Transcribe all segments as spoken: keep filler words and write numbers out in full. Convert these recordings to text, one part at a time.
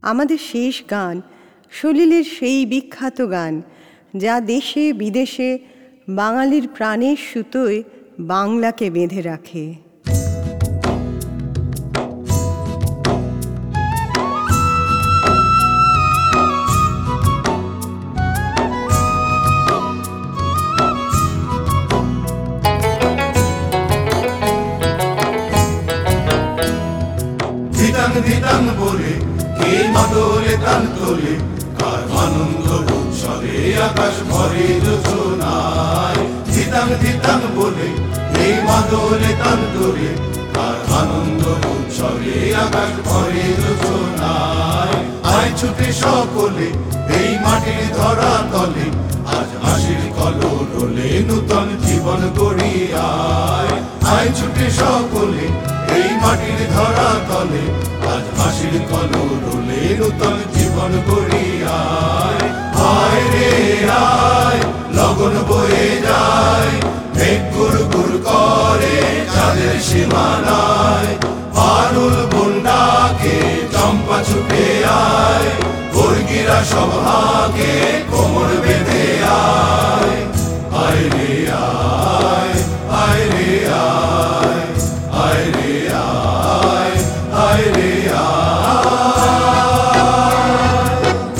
আমাদের শেষ গান সলিলের সেই বিখ্যাত গান, যা দেশে বিদেশে বাঙালির প্রাণের সুতোয় বাংলাকে বেঁধে রাখে। ধিতাং ধিতাং বলে কে মাদলে তান তোলে, কার আনন্দ উৎসবে আকাশ ভরে যোজনায়। ধিতাং ধিতাং বলে কে মাদলে তান তোলে, কার আনন্দ উৎসবে আকাশ ভরে যোজনায়। আয় ছুটে সকলে এই মাটির ধরা তলে, আজ হাসির কলরলে নূতন জীবন গড়ি আয়। আয় ছুটে সকলে এই মাটির ধরা তলে, আজ হাসির কলরলে নূতন জীবন গড়ি আয়। আয় রে আয়, লগন বয়ে যায়, মেঘ গুর গুর করে চাঁদের সীমানায়। পারুল বন্ডাকে চম্পা ছুটে আয়, বর্গিরা সভাকে কোমর বেঁধে আয়। আয় রে আয়, আয় রে আয়, আয় রে আয়, আয় রে আয়।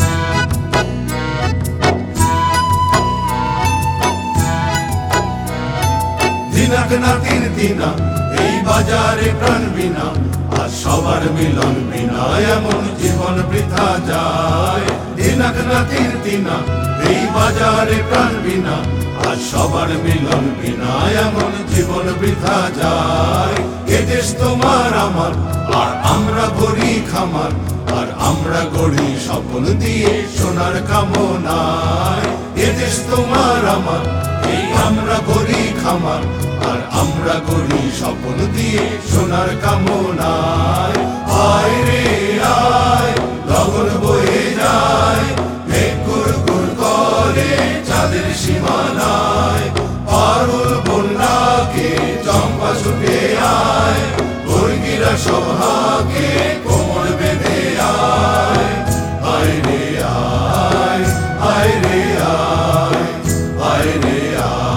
দিনাক না তিন দিনা এই বাজারে প্রাণ বিনা, আজ সবার মিলন বিনা এমন জীবন বৃথা যায়। দিনাক না তিন দিনা এই বাজারে প্রাণ বিনা, আজ সবার মিলন বিনা এমন জীবন বৃথা যায়। এ দেশ তোমার আমার, আর আমরা গড়ি খামার, আর আমরা গড়ি স্বপ্ন দিয়ে সোনার কামনায়। এ দেশ তোমার আমার, এই আমরা গড়ি খামার, আর আমরা গড়ি স্বপ্ন দিয়ে সোনার কামনায়। আয় রে আয়, লগন বয়ে যায়, মেঘ গুর গুর করে চাঁদের সীমানায়। পারুল বন্যাকে চম্পা ছুটে আয়, বর্গিরা সভাকে কোমর বেঁধে আয়। আয় রে আয়, আয় রে আয়, আয় রে আয়।